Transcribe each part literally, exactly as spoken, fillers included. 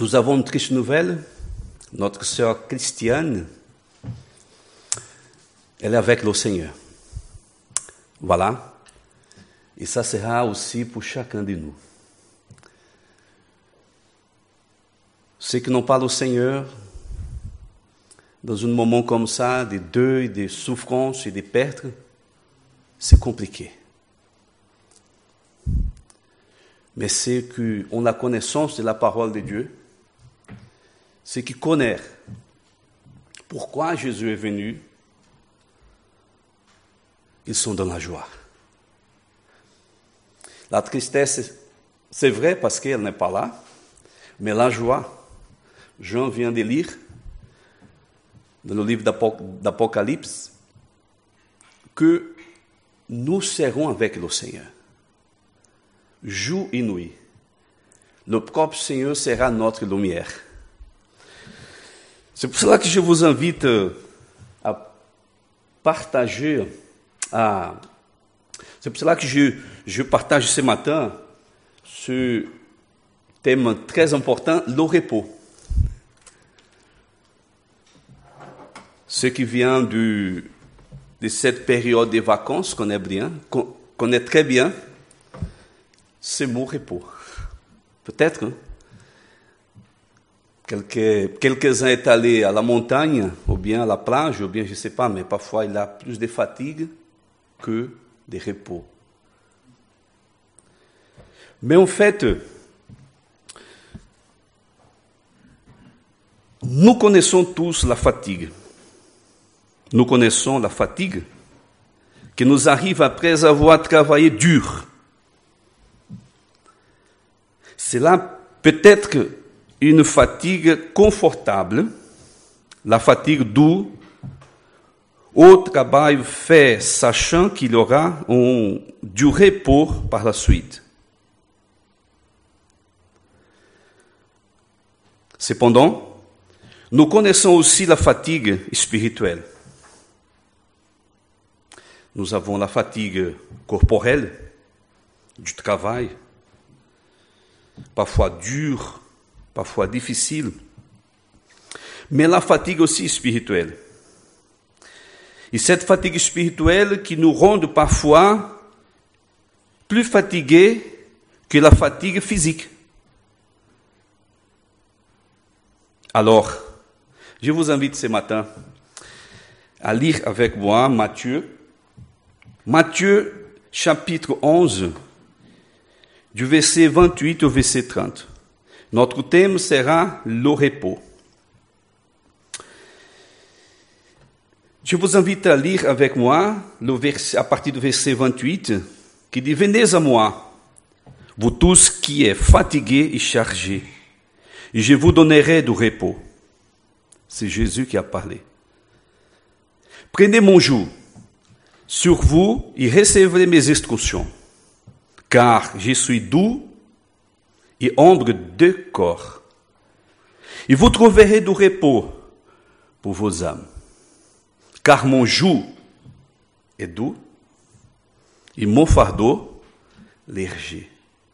Nous avons une triste nouvelle. Notre sœur Christiane, elle est avec le Seigneur. Voilà. Et ça sera aussi pour chacun de nous. Ceux qui n'ont pas le Seigneur, dans un moment comme ça, de deuil, de souffrance et de pertes, c'est compliqué. Mais ceux qui ont la connaissance de la parole de Dieu, ceux qui connaissent pourquoi Jésus est venu, ils sont dans la joie. La tristesse, c'est vrai parce qu'elle n'est pas là, mais la joie, Jean vient de lire, dans le livre d'Apocalypse, que nous serons avec le Seigneur, jour et nuit. Le propre Seigneur sera notre lumière. C'est pour cela que je vous invite à partager, à... c'est pour cela que je, je partage ce matin ce thème très important, le repos. Ce qui vient du, de cette période de vacances qu'on est bien, qu'on connaît très bien, c'est mon repos. Peut-être, hein? Quelques, quelques-uns est allé à la montagne, ou bien à la plage, ou bien je ne sais pas, mais parfois il a plus de fatigue que de repos. Mais en fait, nous connaissons tous la fatigue. Nous connaissons la fatigue qui nous arrive après avoir travaillé dur. C'est là peut-être une fatigue confortable, la fatigue due au travail fait, sachant qu'il y aura un, du repos par la suite. Cependant, nous connaissons aussi la fatigue spirituelle. Nous avons la fatigue corporelle, du travail, parfois dure, parfois difficile, mais la fatigue aussi spirituelle. Et cette fatigue spirituelle qui nous rend parfois plus fatigués que la fatigue physique. Alors, je vous invite ce matin à lire avec moi Matthieu, Matthieu chapitre onze, du verset vingt-huit au verset trente. Notre thème sera le repos. Je vous invite à lire avec moi le verset, à partir du verset vingt-huit, qui dit « Venez à moi, vous tous qui êtes fatigués et chargés, et je vous donnerai du repos. » C'est Jésus qui a parlé. « Prenez mon joug sur vous et recevez mes instructions, car je suis doux et humble de corps, et vous trouverez du repos pour vos âmes. Car mon joug est doux et mon fardeau léger. »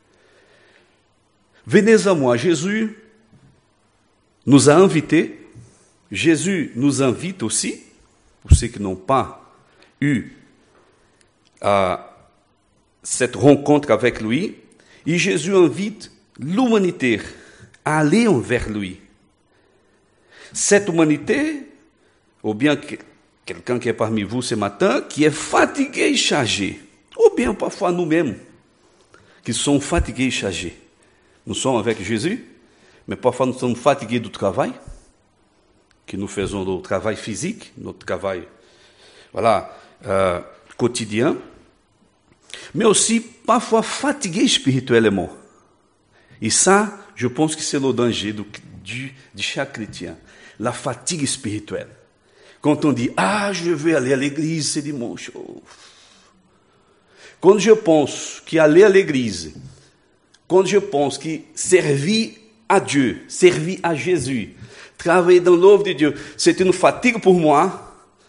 Venez à moi. Jésus nous a invités. Jésus nous invite aussi, pour ceux qui n'ont pas eu à cette rencontre avec lui, et Jésus invite l'humanité à aller envers lui. Cette humanité, ou bien quelqu'un qui est parmi vous ce matin, qui est fatigué et chargé, ou bien parfois nous-mêmes, qui sommes fatigués et chargés. Nous sommes avec Jésus, mais parfois nous sommes fatigués du travail, que nous faisons le travail physique, notre travail, voilà, euh, quotidien, mais aussi parfois fatigués spirituellement. Et ça, je pense que c'est le danger du, du, de chaque chrétien, la fatigue spirituelle. Quand on dit, ah, je vais aller à l'église ce dimanche. Oh. Quand je pense qu'aller à l'église, quand je pense que servir à Dieu, servir à Jésus, travailler dans l'œuvre de Dieu, c'est une fatigue pour moi,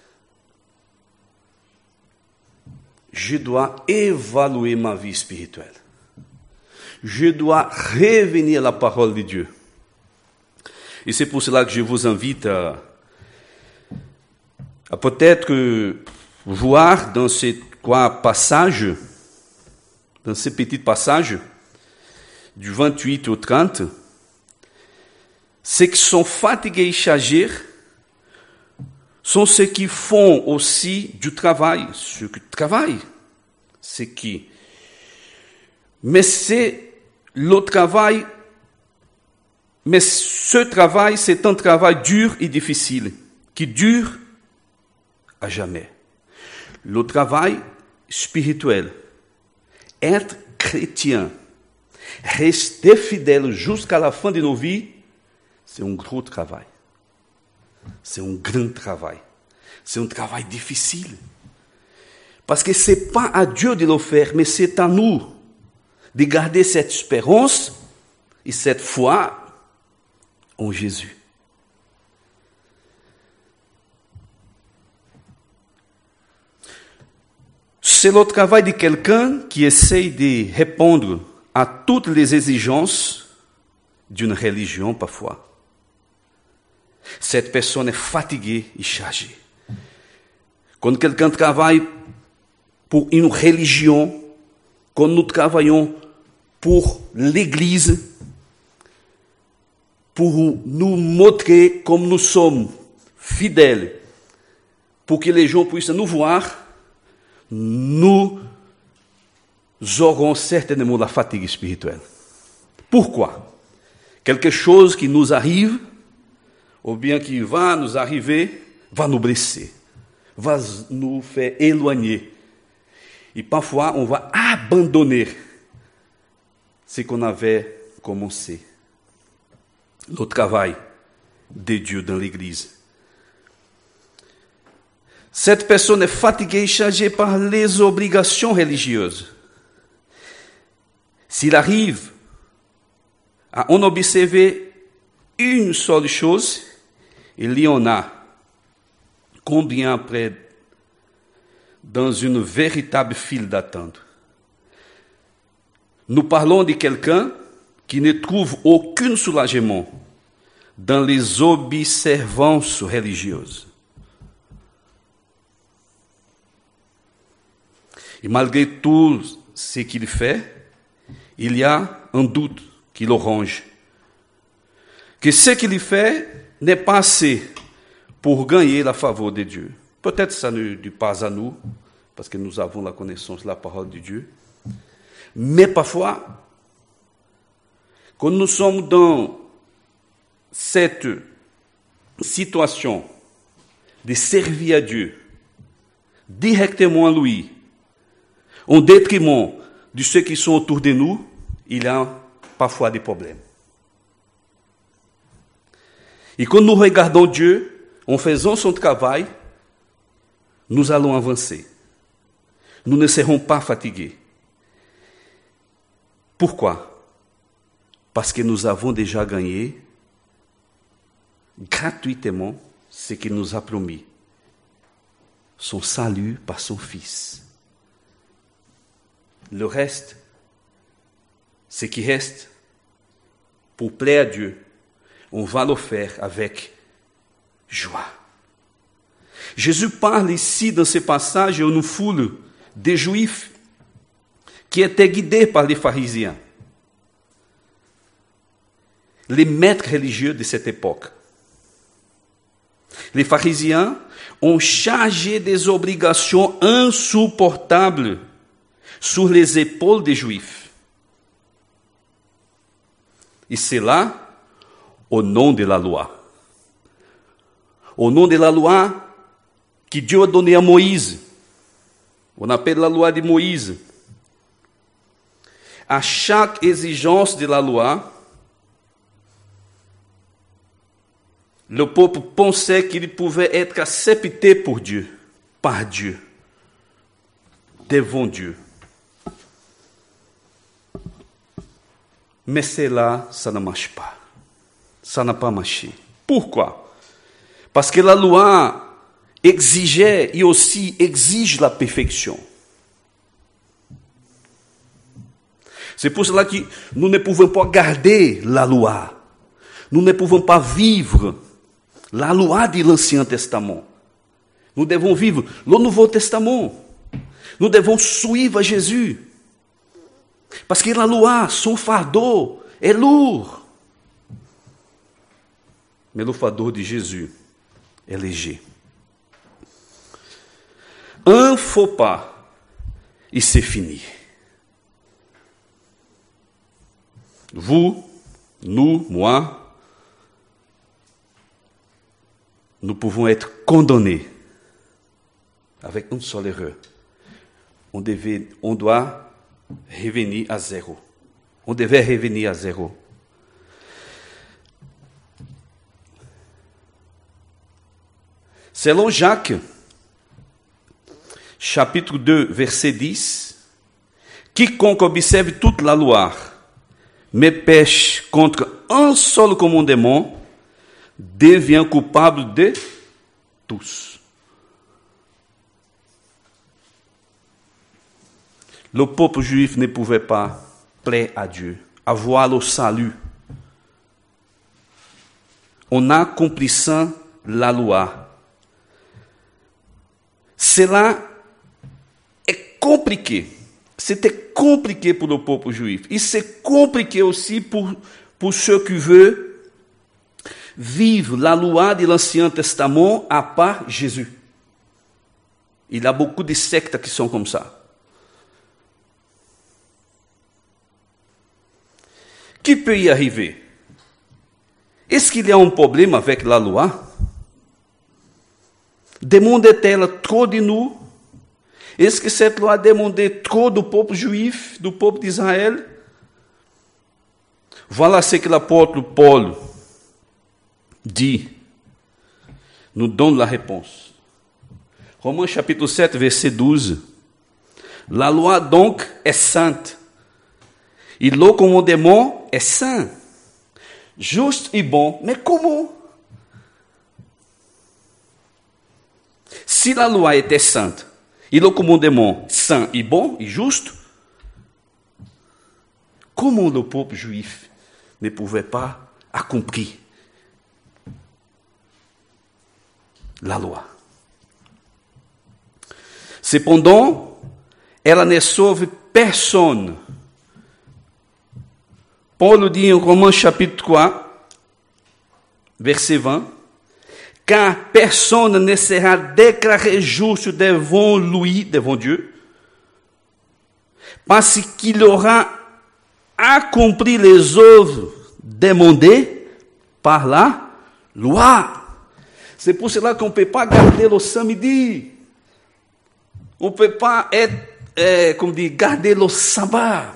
je dois évaluer ma vie spirituelle. Je dois revenir à la parole de Dieu. Et c'est pour cela que je vous invite à, à peut-être voir dans ces trois passages, dans ces petits passages, du vingt-huit au trente, ceux qui sont fatigués et chargés sont ceux qui font aussi du travail, ceux qui travaillent, c'est qui. Mais c'est le travail, mais ce travail, c'est un travail dur et difficile, qui dure à jamais. Le travail spirituel, être chrétien, rester fidèle jusqu'à la fin de nos vies, c'est un gros travail. C'est un grand travail. C'est un travail difficile. Parce que ce n'est pas à Dieu de le faire, mais c'est à nous de garder cette espérance et cette foi en Jésus. C'est le travail de quelqu'un qui essaye de répondre à toutes les exigences d'une religion parfois. Cette personne est fatiguée et chargée. Quand quelqu'un travaille pour une religion, quand nous travaillons pour l'Église, pour nous montrer comme nous sommes fidèles, pour que les gens puissent nous voir, nous aurons certainement la fatigue spirituelle. Pourquoi? Quelque chose qui nous arrive, ou bien qui va nous arriver, va nous blesser, va nous faire éloigner. Et parfois, on va abandonner ce qu'on avait commencé. Le travail de Dieu dans l'Église. Cette personne est fatiguée et chargée par les obligations religieuses. S'il arrive à en observer une seule chose, il y en a combien après dans une véritable file d'attente. Nous parlons de quelqu'un qui ne trouve aucun soulagement dans les observances religieuses. Et malgré tout ce qu'il fait, il y a un doute qui le ronge. Que ce qu'il fait n'est pas assez pour gagner la faveur de Dieu. Peut-être ça ne dit pas à nous, parce que nous avons la connaissance de la parole de Dieu. Mais parfois, quand nous sommes dans cette situation de servir à Dieu directement à lui, au détriment de ceux qui sont autour de nous, il y a parfois des problèmes. Et quand nous regardons Dieu, en faisant son travail, nous allons avancer. Nous ne serons pas fatigués. Pourquoi? Parce que nous avons déjà gagné gratuitement ce qu'il nous a promis. Son salut par son Fils. Le reste, ce qui reste, pour plaire à Dieu, on va le faire avec joie. Jésus parle ici, dans ce passage, à une foule de Juifs qui étaient guidés par les pharisiens, les maîtres religieux de cette époque. Les pharisiens ont chargé des obligations insupportables sur les épaules des Juifs. Et c'est là, au nom de la loi. Au nom de la loi que Dieu a donnée à Moïse. On appelle la loi de Moïse. À chaque exigence de la loi, le peuple pensait qu'il pouvait être accepté pour Dieu, par Dieu, devant Dieu. Mais cela, ça ne marche pas. Ça n'a pas marché. Pourquoi? Parce que la loi exigeait et aussi exige la perfection. C'est pour cela que nous ne pouvons pas garder la loi. Nous ne pouvons pas vivre la loi de l'Ancien Testament. Nous devons vivre le Nouveau Testament. Nous devons suivre Jésus. Parce que la loi, son fardeau est lourd. Mais le fardeau de Jésus est léger. Un faux pas, et c'est fini. Vous, nous, moi, nous pouvons être condamnés avec une seule erreur. On, devait, on doit revenir à zéro. On devait revenir à zéro. Selon Jacques, chapitre deux, verset dix, « Quiconque observe toute la loi, mais pêche contre un seul commandement, devient coupable de tous. » Le peuple juif ne pouvait pas plaire à Dieu, avoir le salut. En accomplissant la loi. Cela est compliqué. C'était compliqué pour le peuple juif. Et c'est compliqué aussi pour, pour ceux qui veulent vivre la loi de l'Ancien Testament à part Jésus. Il y a beaucoup de sectes qui sont comme ça. Qui peut y arriver? Est-ce qu'il y a un problème avec la loi? Demande-t-elle trop de nous? Est-ce que cette loi demandait trop du peuple juif, du peuple d'Israël? Voilà ce que l'apôtre Paul dit, nous donne la réponse. Romains chapitre sept, verset douze. La loi donc est sainte. Et le commandement est saint, juste et bon. Mais comment? Si la loi était sainte, et le commandement saint et bon et juste, comment le peuple juif ne pouvait pas accomplir la loi? Cependant, elle ne sauve personne. Paul dit en Romains chapitre trois, verset vingt, « Car personne ne sera déclaré juste devant lui, devant Dieu, parce qu'il aura accompli les œuvres demandées par la loi. » C'est pour cela qu'on ne peut pas garder le samedi. On ne peut pas être, euh, comme dit, garder le sabbat.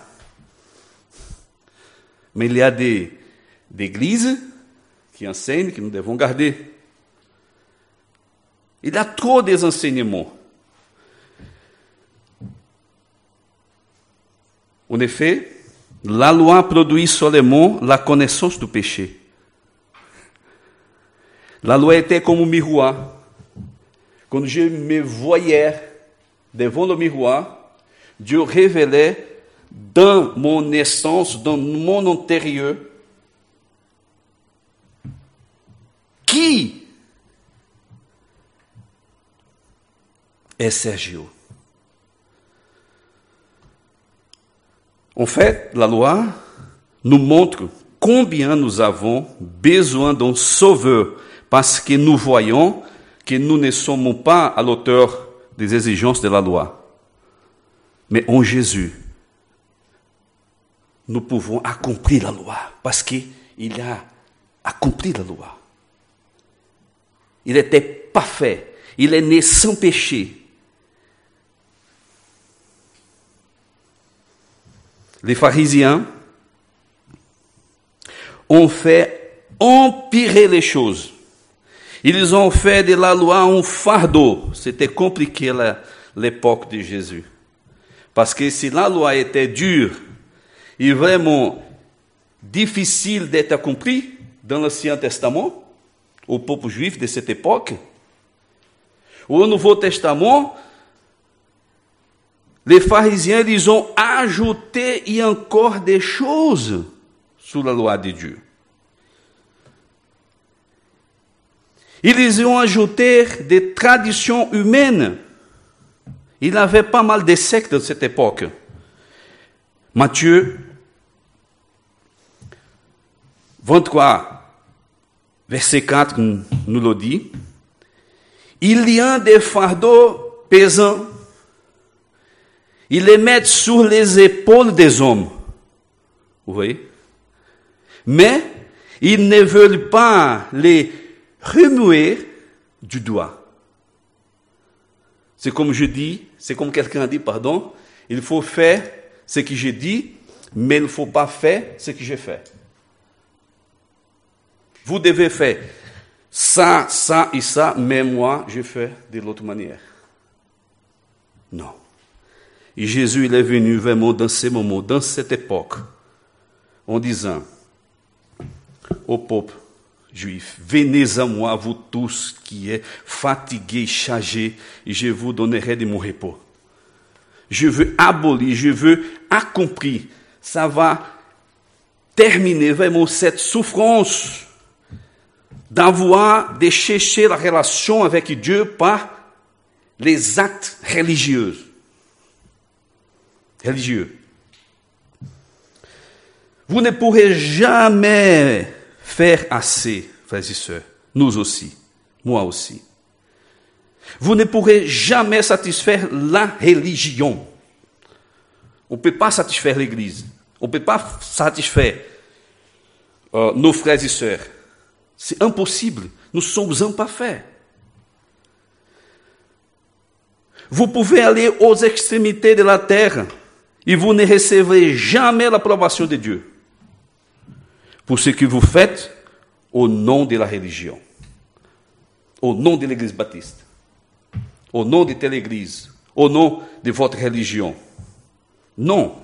Mais il y a des, des églises qui enseignent que nous devons garder. Il y a trop des enseignements. En effet, la loi produit seulement la connaissance du péché. La loi était comme un miroir. Quand je me voyais devant le miroir, Dieu révélait dans mon essence, dans mon intérieur, qui est Sergio. En fait, la loi nous montre combien nous avons besoin d'un sauveur, parce que nous voyons que nous ne sommes pas à l'auteur des exigences de la loi, mais en Jésus, nous pouvons accomplir la loi, parce qu'il a accompli la loi. Il était parfait, il est né sans péché. Les pharisiens ont fait empirer les choses. Ils ont fait de la loi un fardeau. C'était compliqué à l'époque de Jésus. Parce que si la loi était dure et vraiment difficile d'être accomplie dans l'Ancien Testament, au peuple juif de cette époque, au Nouveau Testament, les pharisiens, ils ont ajouté et encore des choses sur la loi de Dieu. Ils y ont ajouté des traditions humaines. Il y avait pas mal de sectes de cette époque. Matthieu vingt-trois, verset quatre nous le dit. Il y a des fardeaux pesants. Ils les mettent sur les épaules des hommes. Vous voyez? Mais ils ne veulent pas les remuer du doigt. C'est comme je dis, c'est comme quelqu'un a dit, pardon, il faut faire ce que j'ai dit, mais il ne faut pas faire ce que j'ai fait. Vous devez faire ça, ça et ça, mais moi, je fais de l'autre manière. Non. Et Jésus, il est venu vraiment dans ces moments, dans cette époque, en disant au peuple juif, venez à moi, vous tous qui êtes fatigués, chargés, et je vous donnerai de mon repos. Je veux abolir, je veux accomplir. Ça va terminer vraiment cette souffrance d'avoir, de chercher la relation avec Dieu par les actes religieux. Religieux. Vous ne pourrez jamais faire assez, frères et sœurs, nous aussi, moi aussi. Vous ne pourrez jamais satisfaire la religion. On ne peut pas satisfaire l'Église. On ne peut pas satisfaire euh, nos frères et sœurs. C'est impossible. Nous sommes imparfaits. Vous pouvez aller aux extrémités de la terre et vous ne recevrez jamais l'approbation de Dieu pour ce que vous faites au nom de la religion, au nom de l'Église baptiste, au nom de telle Église, au nom de votre religion. Non.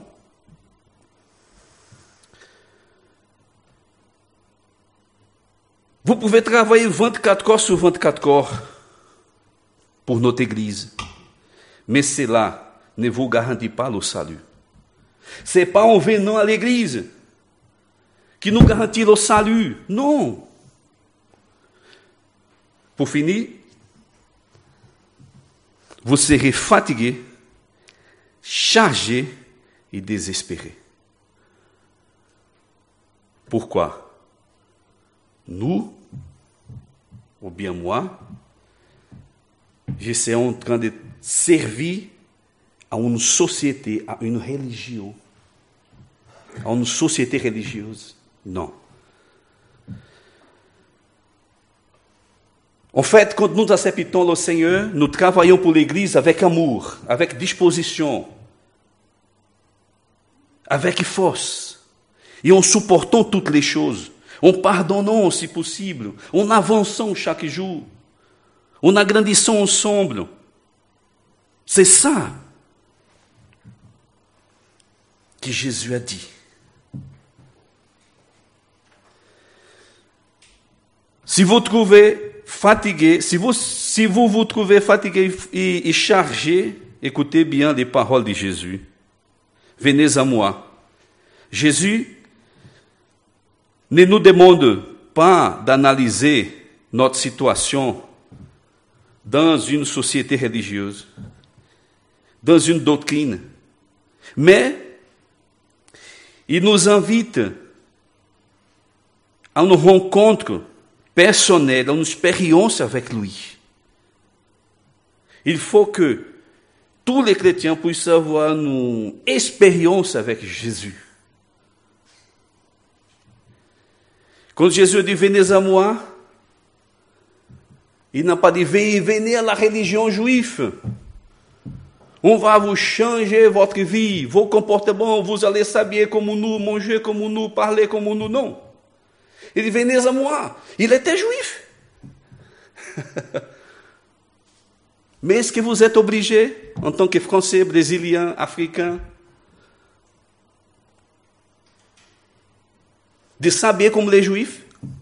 Vous pouvez travailler vingt-quatre heures sur vingt-quatre heures pour notre Église, mais cela ne vous garantit pas le salut. Ce n'est pas en venant à l'Église qui nous garantit le salut. Non. Pour finir, vous serez fatigué, chargé et désespéré. Pourquoi? Nous, ou bien moi, je suis en train de servir à une société, à une religion, à une société religieuse. Non. En fait, quand nous acceptons le Seigneur, nous travaillons pour l'Église avec amour, avec disposition, avec force, et en supportant toutes les choses, en pardonnant si possible, en avançant chaque jour, en agrandissant ensemble. C'est ça que Jésus a dit. Si vous trouvez fatigué, si vous, si vous vous trouvez fatigué et, et chargé, écoutez bien les paroles de Jésus. Venez à moi. Jésus ne nous demande pas d'analyser notre situation dans une société religieuse, dans une doctrine, mais il nous invite à une rencontre personnelle, à une expérience avec lui. Il faut que tous les chrétiens puissent avoir une expérience avec Jésus. Quand Jésus dit « Venez à moi », il n'a pas dit « Venez à la religion juive ». On va vous changer votre vie, vos comportements, vous allez s'habiller comme nous, manger comme nous, parler comme nous. Non. Il dit « Venez à moi ». Il était juif. Mais est-ce que vous êtes obligé, en tant que Français, Brésiliens, Africains, de s'habiller comme les Juifs?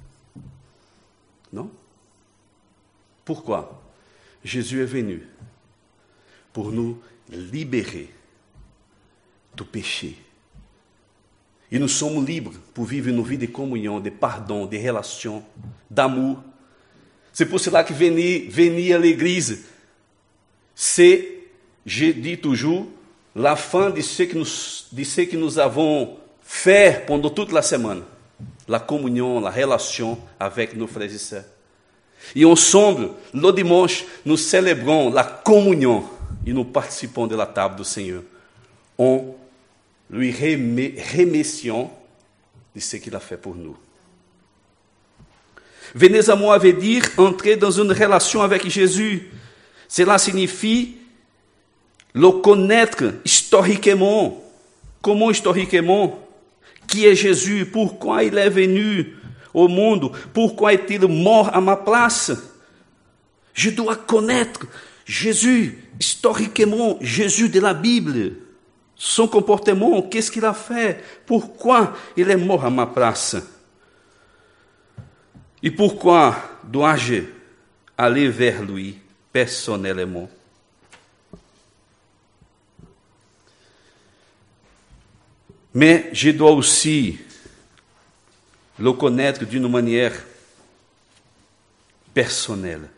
Non. Pourquoi? Jésus est venu pour nous libérer du péché. Et nous sommes libres pour vivre une vie de communion, de pardon, de relations, d'amour, C'est pour cela que venir, venir à l'église, c'est, je dis toujours, la fin de ce que nous, de ce que nous avons fait pendant toute la semaine. La communion, la relation avec nos frères et sœurs. Et ensemble, le dimanche, nous célébrons la communion et nous participons de la table du Seigneur. En lui remercions de ce qu'il a fait pour nous. Venez à moi veut dire entrer dans une relation avec Jésus. Cela signifie le connaître historiquement. Comment historiquement? Qui est Jésus? Pourquoi il est venu au monde? Pourquoi est-il mort à ma place? Je dois connaître Jésus historiquement, Jésus de la Bible. Son comportement, qu'est-ce qu'il a fait? Pourquoi il est mort à ma place? Et pourquoi dois-je aller vers lui personnellement? Mais je dois aussi le connaître d'une manière personnelle.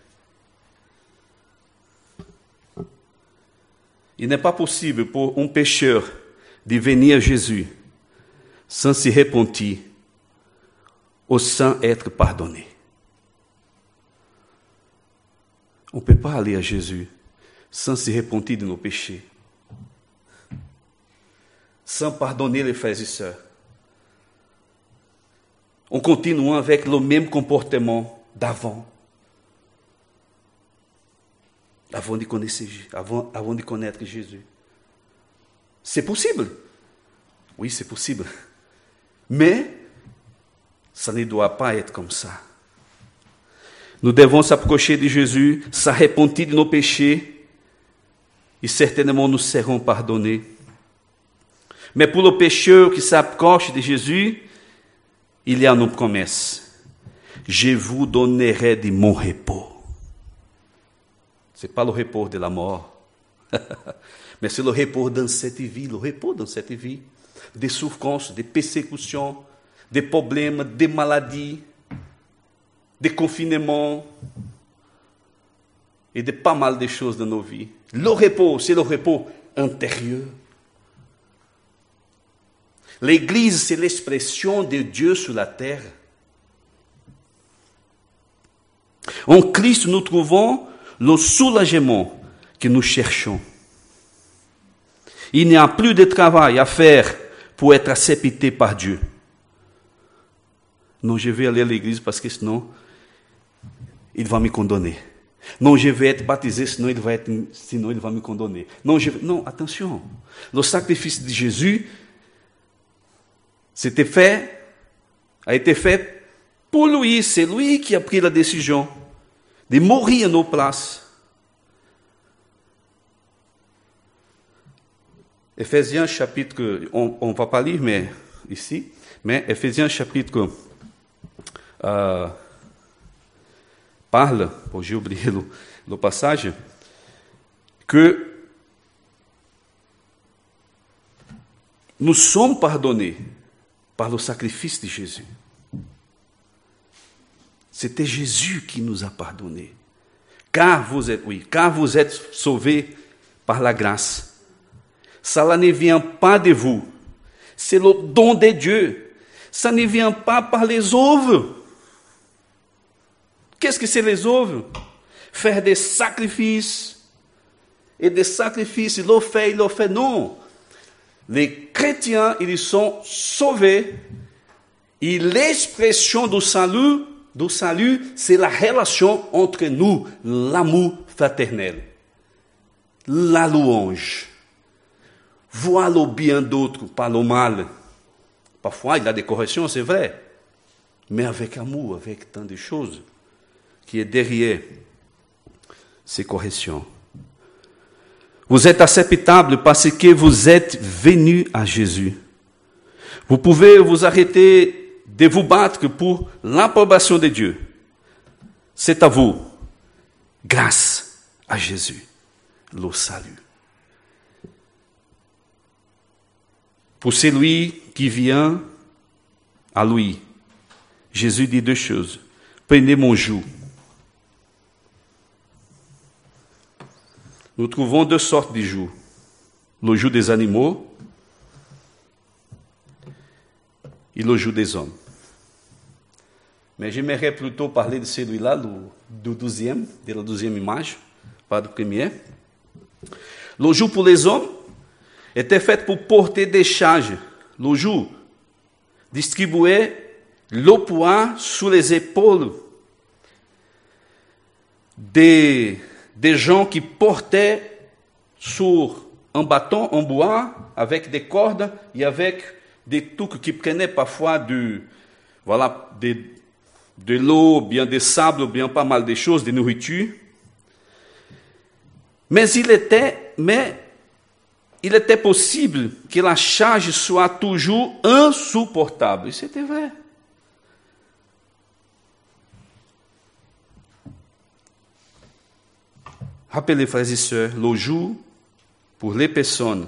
Il n'est pas possible pour un pécheur de venir à Jésus sans se repentir ou sans être pardonné. On ne peut pas aller à Jésus sans se repentir de nos péchés, sans pardonner les frères et sœurs, en continuant avec le même comportement d'avant, avant de connaître, avant, avant de connaître Jésus. C'est possible. Oui, c'est possible. Mais ça ne doit pas être comme ça. Nous devons s'approcher de Jésus, s'arrepentir de nos péchés, et certainement nous serons pardonnés. Mais pour le pécheur qui s'approche de Jésus, il y a une promesse. Je vous donnerai de mon repos. Ce n'est pas le repos de la mort, mais c'est le repos dans cette vie, le repos dans cette vie. Des souffrances, des persécutions, des problèmes, des maladies, des confinements et de pas mal de choses dans nos vies. Le repos, c'est le repos intérieur. L'Église, c'est l'expression de Dieu sur la terre. En Christ, nous trouvons le soulagement que nous cherchons. Il n'y a plus de travail à faire pour être accepté par Dieu. Non, je vais aller à l'église parce que sinon, il va me condamner. Non, je vais être baptisé, sinon il va, être, sinon il va me condamner. Non, je, non, attention. Le sacrifice de Jésus, c'était fait, a été fait pour lui. C'est lui qui a pris la décision de mourir à nos places. Éphésiens chapitre, on ne va pas lire mais, ici, mais Éphésiens chapitre euh, parle, bon, j'ai oublié le, le passage, que nous sommes pardonnés par le sacrifice de Jésus. C'était Jésus qui nous a pardonnés. Car vous êtes, oui, car vous êtes sauvés par la grâce. Cela ne vient pas de vous. C'est le don de Dieu. Ça ne vient pas par les œuvres. Qu'est-ce que c'est les œuvres? Faire des sacrifices. Et des sacrifices, il le fait, il le fait. Non. Les chrétiens, ils sont sauvés. Et l'expression du salut, du salut, c'est la relation entre nous, l'amour fraternel, la louange. Voir le bien d'autres, pas le mal. Parfois, il y a des corrections, c'est vrai. Mais avec amour, avec tant de choses qui est derrière ces corrections. Vous êtes acceptable parce que vous êtes venus à Jésus. Vous pouvez vous arrêter de vous battre pour l'approbation de Dieu. C'est à vous, grâce à Jésus, le salut. Pour celui qui vient à lui, Jésus dit deux choses. Prenez mon joug nous trouvons deux sortes de joug. Le joug des animaux et le joug des hommes. Mais j'aimerais plutôt parler de celui-là, do, do douzième, de la douzième image, pas du premier. Le joug pour les hommes était fait pour porter des charges. Le joug distribuait le poids sous les épaules des, des gens qui portaient sur un bâton en bois avec des cordes et avec des trucs qui prenaient parfois du, voilà, des, de l'eau, bien des sables, bien pas mal de choses, de nourriture. Mais il était, mais il était possible que la charge soit toujours insupportable. C'était vrai. Rappelez, frères et sœurs, le jour, pour les personnes,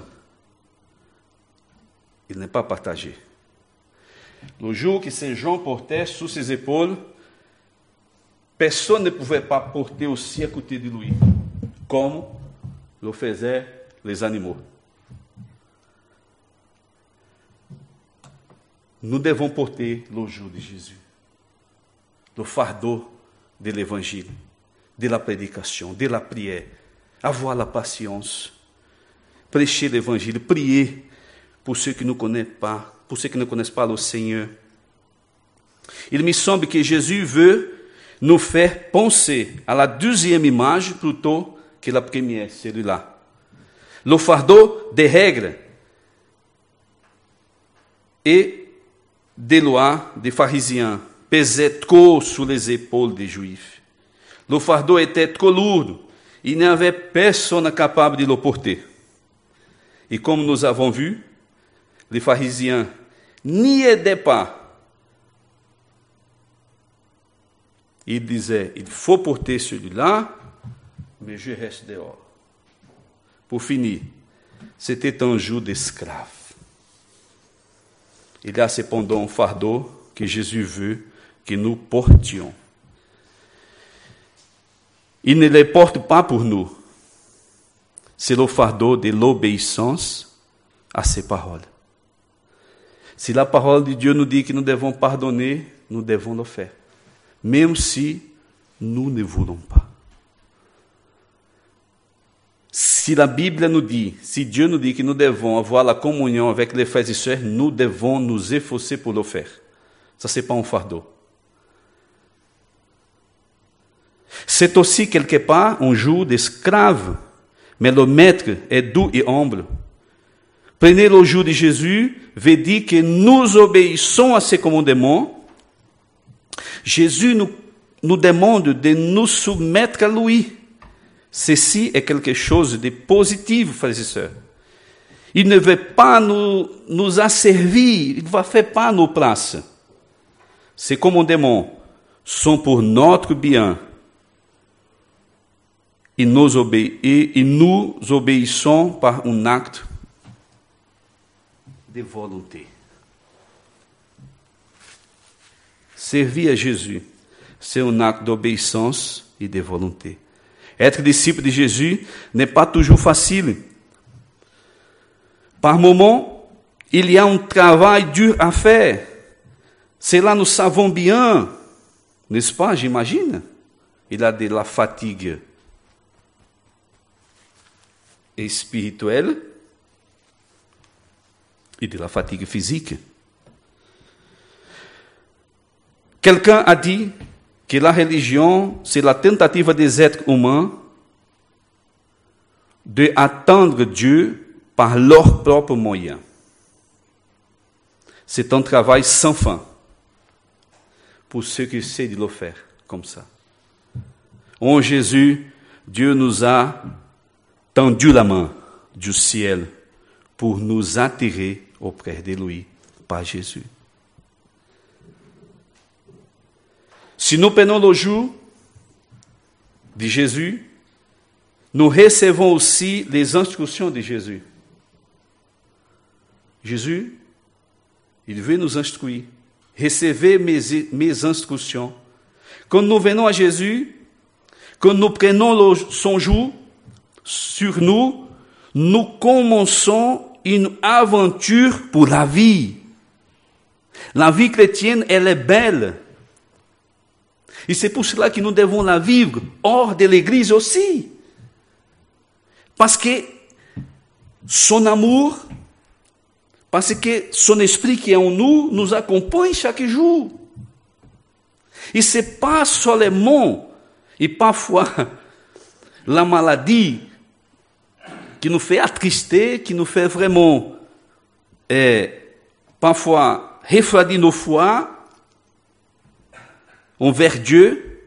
il n'est pas partagé. Le jour que ces gens portaient sous ses épaules, personne ne pouvait pas porter aussi à côté de lui, comme le faisaient les animaux. Nous devons porter le jour de Jésus, le fardeau de l'évangile, de la prédication, de la prière, avoir la patience, prêcher l'évangile, prier pour ceux qui ne connaissent pas, pour ceux qui ne connaissent pas le Seigneur. Il me semble que Jésus veut nous faire penser à la deuxième image plutôt que la première, celui-là. Le fardeau des règles et des lois des pharisiens pesait trop sur les épaules des Juifs. Le fardeau était trop lourd. Il n'y avait personne capable de le porter. Et comme nous avons vu, les pharisiens n'y aidaient pas. Ils disaient, il faut porter celui-là, mais je reste dehors. Pour finir, c'était un jour d'esclave. Il y a cependant un fardeau que Jésus veut que nous portions. Il ne les porte pas pour nous. C'est le fardeau de l'obéissance à ses paroles. Si la parole de Dieu nous dit que nous devons pardonner, nous devons le faire. Même si nous ne voulons pas. Si la Bible nous dit, si Dieu nous dit que nous devons avoir la communion avec les frères et sœurs, nous devons nous efforcer pour le faire. Ça, ce n'est pas un fardeau. C'est aussi quelque part un jour d'esclave, mais le maître est doux et humble. Prenez le jour de Jésus, veut dire que nous obéissons à ses commandements. Jésus nous, nous demande de nous soumettre à lui. Ceci est quelque chose de positif, frères et sœurs. Il ne veut pas nous, nous asservir, il ne va faire pas nos places. Ces commandements sont pour notre bien. Et nous, obé- et nous obéissons par un acte de volonté. Servir à Jésus, c'est un acte d'obéissance et de volonté. Être disciple de Jésus n'est pas toujours facile. Par moments, il y a un travail dur à faire. Cela nous savons bien, n'est-ce pas, j'imagine? Il y a de la fatigue spirituelle et de la fatigue physique. Quelqu'un a dit que la religion, c'est la tentative des êtres humains de atteindre Dieu par leurs propres moyens. C'est un travail sans fin pour ceux qui essaient de le faire comme ça. En Jésus, Dieu nous a tendu la main du ciel pour nous attirer auprès de lui par Jésus. Si nous prenons le jour de Jésus, nous recevons aussi les instructions de Jésus. Jésus, il veut nous instruire. Recevez mes, mes instructions. Quand nous venons à Jésus, quand nous prenons le, son jour, sur nous, nous commençons une aventure pour la vie. La vie chrétienne, elle est belle. Et c'est pour cela que nous devons la vivre hors de l'Église aussi. Parce que son amour, parce que son esprit qui est en nous, nous accompagne chaque jour. Et ce n'est pas seulement, et parfois, la maladie qui nous fait attrister, qui nous fait vraiment, eh, parfois, refroidir nos foi envers Dieu,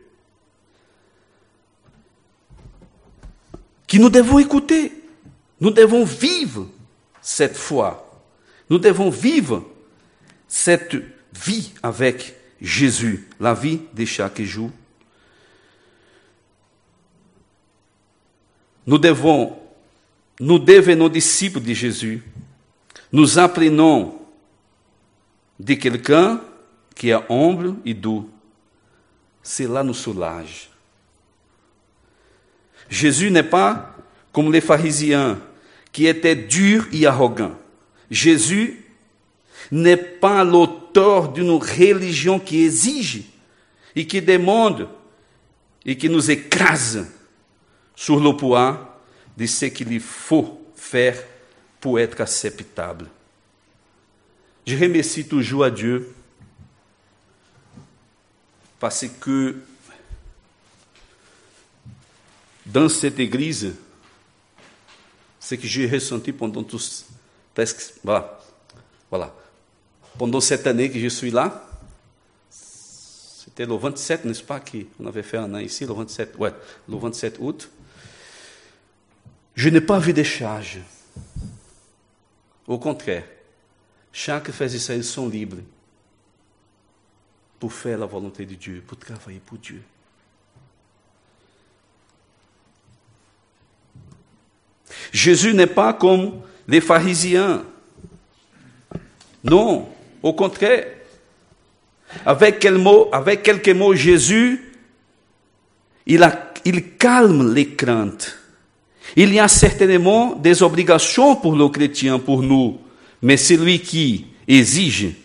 que nous devons écouter. Nous devons vivre cette foi. Nous devons vivre cette vie avec Jésus, la vie de chaque jour. Nous devons, nous devenons disciples de Jésus. Nous apprenons de quelqu'un qui est humble et doux. Cela nous soulage. Jésus n'est pas comme les pharisiens qui étaient durs et arrogants. Jésus n'est pas l'auteur d'une religion qui exige et qui demande et qui nous écrase sur le poids de ce qu'il faut faire pour être acceptable. Je remercie toujours à Dieu parce que dans cette église, ce que j'ai ressenti pendant tous, presque, voilà, voilà, pendant cette année que je suis là, c'était le vingt-sept, n'est-ce pas, qu'on avait fait un an ici, le vingt-sept, ouais, le vingt-sept août. Je n'ai pas vu de charge. Au contraire, chaque frère et sœur, ils sont libres pour faire la volonté de Dieu, pour travailler pour Dieu. Jésus n'est pas comme les pharisiens. Non, au contraire. Avec, quel mot, avec quelques mots, Jésus, il, a, il calme les craintes. Il y a certainement des obligations pour le chrétien, pour nous, mais celui qui exige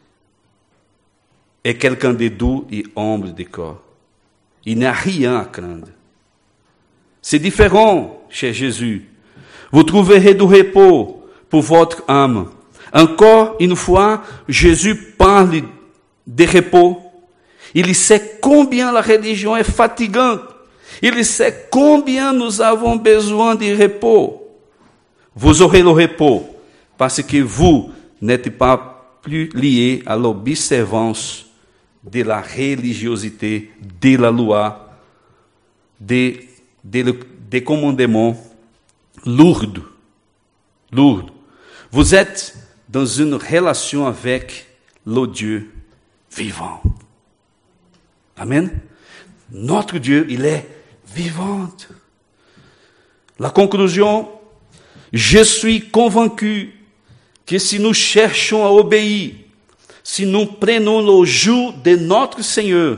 est quelqu'un de doux et humble de corps. Il n'y a rien à craindre. C'est différent chez Jésus. Vous trouverez du repos pour votre âme. Encore une fois, Jésus parle de repos. Il sait combien la religion est fatigante. Il sait combien nous avons besoin de repos. Vous aurez le repos parce que vous n'êtes pas plus liés à l'observance de la religiosité, de la loi, des, des, des commandements lourds. Lourds. Vous êtes dans une relation avec le Dieu vivant. Amen. Notre Dieu, il est vivant. La conclusion, je suis convaincu que si nous cherchons à obéir, si nous prenons le joug de notre Seigneur,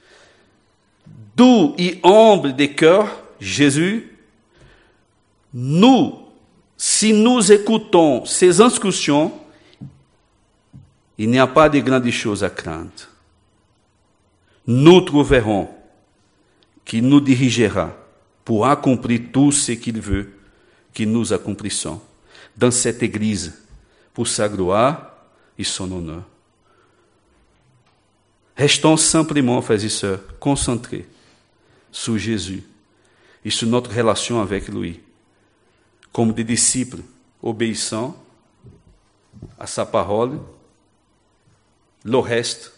doux et humble de cœur, Jésus, nous, si nous écoutons ces instructions, il n'y a pas de grandes choses à craindre. Nous trouverons qui nous dirigera pour accomplir tout ce qu'il veut que nous accomplissions dans cette Église pour sa gloire et son honneur. Restons simplement, frères et sœurs, concentrés sur Jésus et sur notre relation avec lui, comme des disciples obéissants à sa parole. Le reste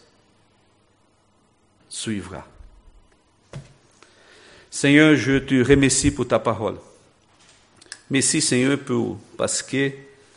suivra. Seigneur, je te remercie pour ta parole. Merci, Seigneur, pour, parce que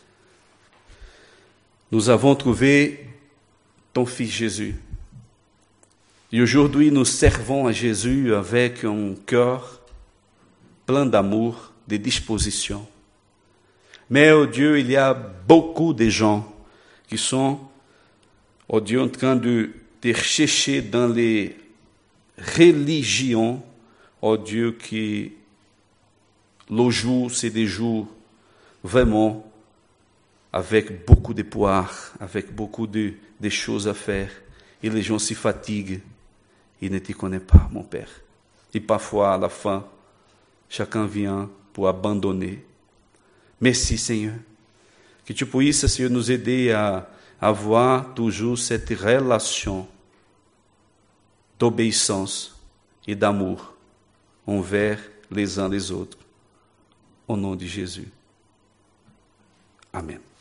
nous avons trouvé ton Fils Jésus. Et aujourd'hui, nous servons à Jésus avec un cœur plein d'amour, de disposition. Mais, oh Dieu, il y a beaucoup de gens qui sont, oh Dieu, en train de te chercher dans les religions, oh Dieu, qui Le jour, c'est des jours vraiment avec beaucoup d'espoir, avec beaucoup de, de choses à faire. Et les gens s'y fatiguent. Ils ne te connaissent pas, mon Père. Et parfois, à la fin, chacun vient pour abandonner. Merci, Seigneur. Que tu puisses, Seigneur, nous aider à avoir toujours cette relation d'obéissance et d'amour envers les uns les autres. Au nom de Jésus. Amen.